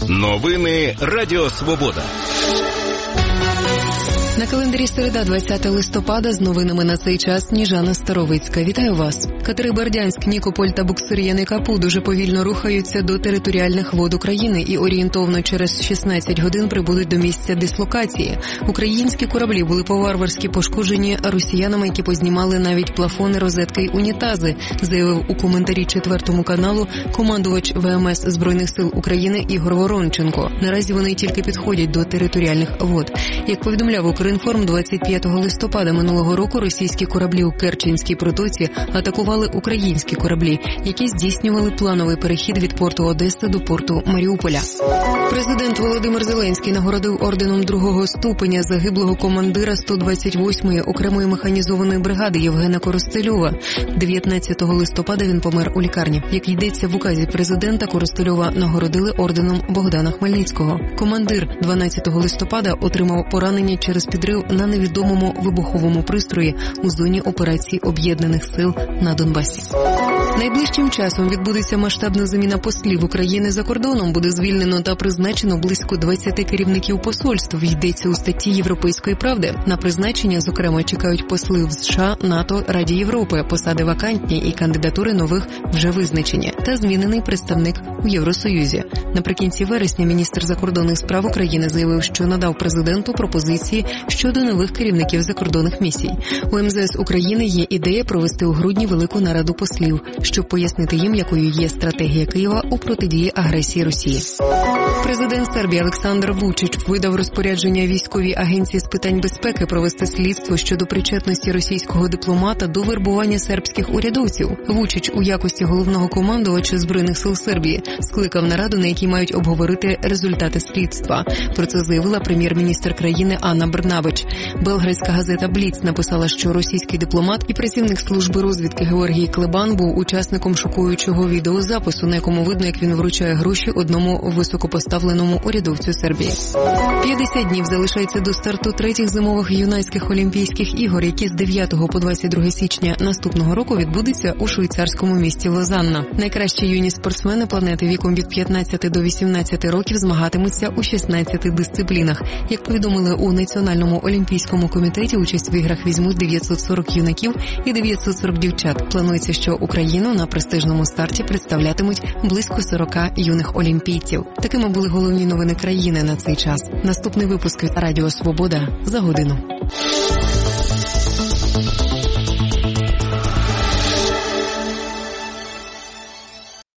Новини Радіо Свобода. На календарі середа, 20 листопада, з новинами на цей час Сніжана Старовицька. Вітаю вас. Катери Бердянськ, Нікополь та буксир Яни-Капу дуже повільно рухаються до територіальних вод України і орієнтовно через 16 годин прибудуть до місця дислокації. Українські кораблі були по-варварськи пошкоджені росіянами, які познімали навіть плафони, розетки й унітази, заявив у коментарі 4 каналу командувач ВМС Збройних сил України Ігор Воронченко. Наразі вони тільки підходять до територіальних вод. Як повідомляв Укрінформ, 25 листопада минулого року російські кораблі у Керченській протоці атакували українські кораблі, які здійснювали плановий перехід від порту Одеси до порту Маріуполя. Президент Володимир Зеленський нагородив орденом 2-го ступеня загиблого командира 128-ї окремої механізованої бригади Євгена Коростельова. 19 листопада він помер у лікарні. Як йдеться в указі президента, Коростельова нагородили орденом Богдана Хмельницького. Командир 12 листопада отримав поранення через підрив на невідомому вибуховому пристрої у зоні операцій Об'єднаних сил на Донбасі. Найближчим часом відбудеться масштабна заміна послів України за кордоном. Буде звільнено та призначено близько 20 керівників посольств, йдеться у статті «Європейської правди». На призначення, зокрема, чекають посли в США, НАТО, Раді Європи, посади вакантні і кандидатури нових вже визначені, та змінений представник у Євросоюзі. Наприкінці вересня міністр закордонних справ України заявив, що надав президенту пропозиції щодо нових керівників закордонних місій. У МЗС України є ідея провести у грудні велику нараду послів, щоб пояснити їм, якою є стратегія Києва у протидії агресії Росії. Президент Сербії Олександр Вучич видав розпорядження військовій агенції з питань безпеки провести слідство щодо причетності російського дипломата до вербування сербських урядовців. Вучич у якості головного командувача Збройних сил Сербії скликав нараду, на якій мають обговорити результати слідства. Про це заявила прем'єр-міністр країни Анна Брнабич. Белградська газета «Бліц» написала, що російський дипломат і працівник служби розвідки Георгій Клебан був учасником шокуючого відеозапису, на якому видно, як він вручає гроші одному високопоставленому урядовцю Сербії. 50 днів залишається до старту третіх зимових юнацьких Олімпійських ігор, які з 9 по 22 січня наступного року відбудуться у швейцарському місті Лозанна. Найкращі юні спортсмени планети віком від 15 до 18 років змагатимуться у 16 дисциплінах. Як повідомили у Національному олімпійському комітеті, участь в іграх візьмуть 940 юнаків і 940 дівчат. Планується, що Україну на престижному старті представлятимуть близько 40 юних олімпійців. Такими були головні новини країни на цей час. Наступний випуск Радіо Свобода за годину.